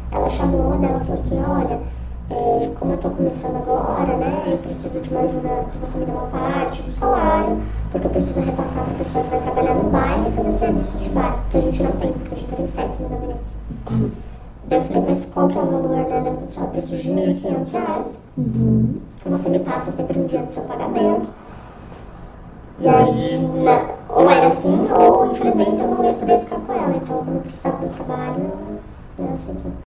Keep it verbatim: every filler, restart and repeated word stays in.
Ela chamou, daí ela falou assim, olha, é, como eu tô começando agora, né, eu preciso de uma ajuda, que você me dê uma parte do salário, porque eu preciso repassar para a pessoa que vai trabalhar no bairro e fazer serviços de bairro, que a gente não tem, porque a gente tem sete no gabinete. Uhum. Daí eu falei, mas qual que é o valor, né, da pessoa? Eu preciso de mil e quinhentos reais, uhum. que você me passa sempre um dia do seu pagamento. E aí, na, ou era assim, ou infelizmente eu não ia poder ficar com ela, então quando eu precisava do trabalho, eu aceitei.